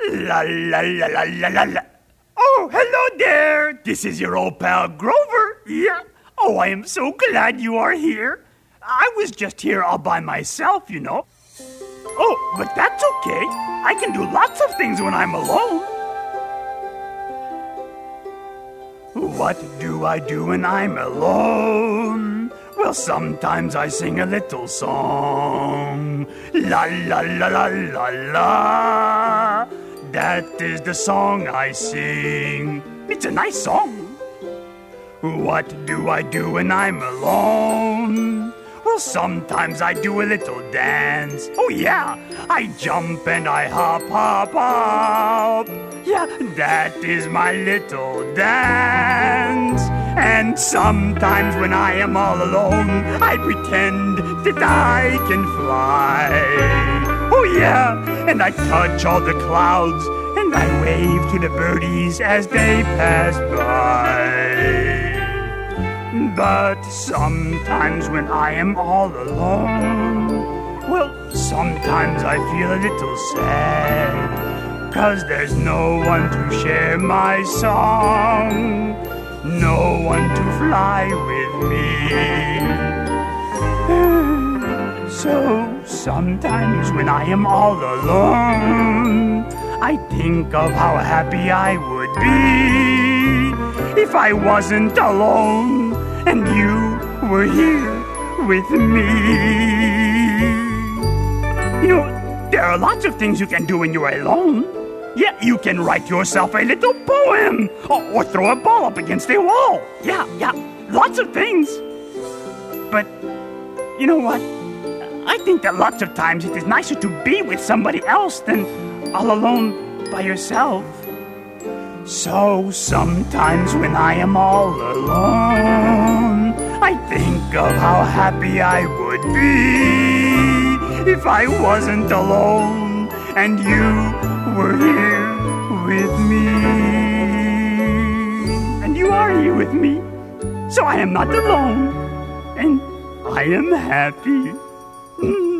La la la la la la la. Oh, hello there. This is your old pal Grover. Yeah. Oh, I am so glad you are here. I was just here all by myself, you know. Oh, but that's okay. I can do lots of things when I'm alone. What do I do when I'm alone? Well, sometimes I sing a little song. La la la la la la. That is the song I sing. It's a nice song. What do I do when I'm alone? Well, sometimes I do a little dance. Oh yeah, I jump and I hop, hop, hop. Yeah, that is my little dance. And sometimes when I am all alone, I pretend that I can fly. Oh yeah, and I touch all the clouds and I wave to the birdies as they pass by. But sometimes when I am all alone, well, sometimes I feel a little sad, 'cause there's no one to share my song, no one to fly with me. So sometimes when I am all alone, I think of how happy I would be if I wasn't alone and you were here with me. You know, there are lots of things you can do when you're alone. Yeah, you can write yourself a little poem or throw a ball up against a wall. Yeah, lots of things. But you know what? I think that lots of times it is nicer to be with somebody else than all alone by yourself. So sometimes when I am all alone, I think of how happy I would be if I wasn't alone and you were here with me. And you are here with me, so I am not alone, and I am happy.